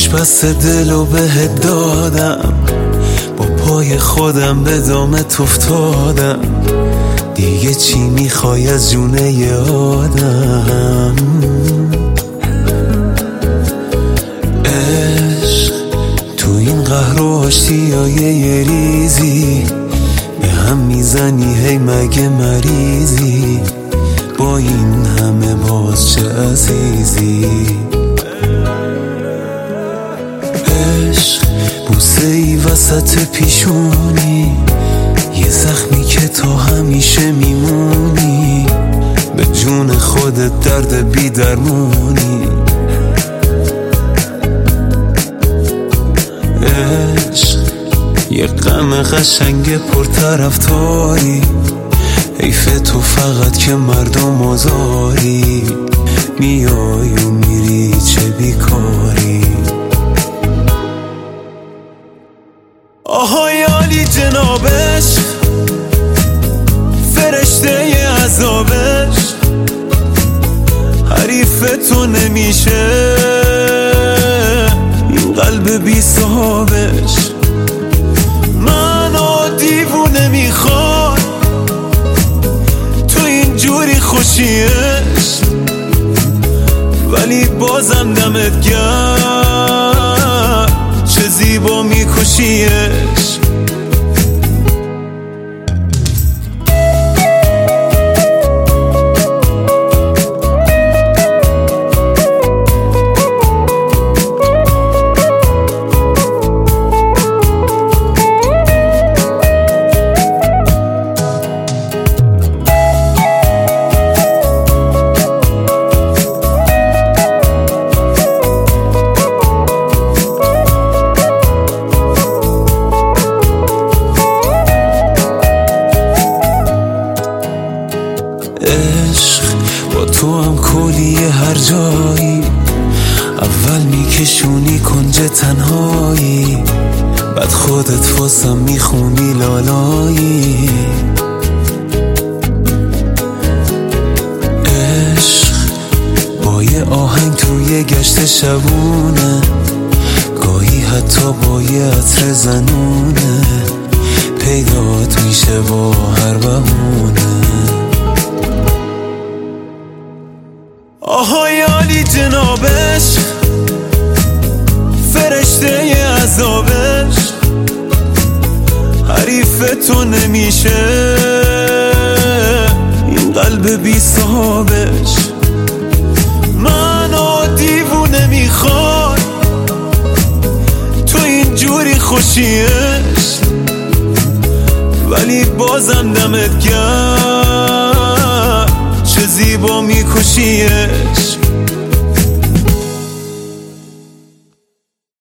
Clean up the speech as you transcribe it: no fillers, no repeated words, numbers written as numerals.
بس دلو بهت دادم، با پای خودم به دامت افتادم، دیگه چی میخوای از جونه آدم؟ عشق تو این قهر و آشتیای یه ریزی به هم میزنی، هی مگه مریضی؟ با این همه باز چه عزیزی؟ عشق بوسه ای وسط پیشونی، یه زخمی که تا همیشه میمونی، به جون خودت درد بی درمونی. عشق یه غم قشنگ پرطرفداری، حیف تو فقط که مردم آزاری، میای و میری چه بیکاری. آهای عالی جنابش، فرشته عذابش، حریف تو نمیشه این قلب بی صاحبش. منو دیوونه میخواد تو اینجوری خوشیش، ولی بازم دمت گرم چه زیبا میکشیش. عشق با تو هم کلیه هر جایی، اول میکشونی کنج تنهایی، بعد خودت واسم میخونی لالایی. عشق با یه آهنگ توی گشت شبونه، گاهی حتی با یه عطر زنونه، پیدات میشه با هر بهونه. آهای عالی جنابش، فرشته عذابش، حریف تو نمیشه این قلب بی صاحبش. منو دیوونه میخواد تو اینجوری خوشیش، ولی بازم دمت گرم چه زیبا میکشیش.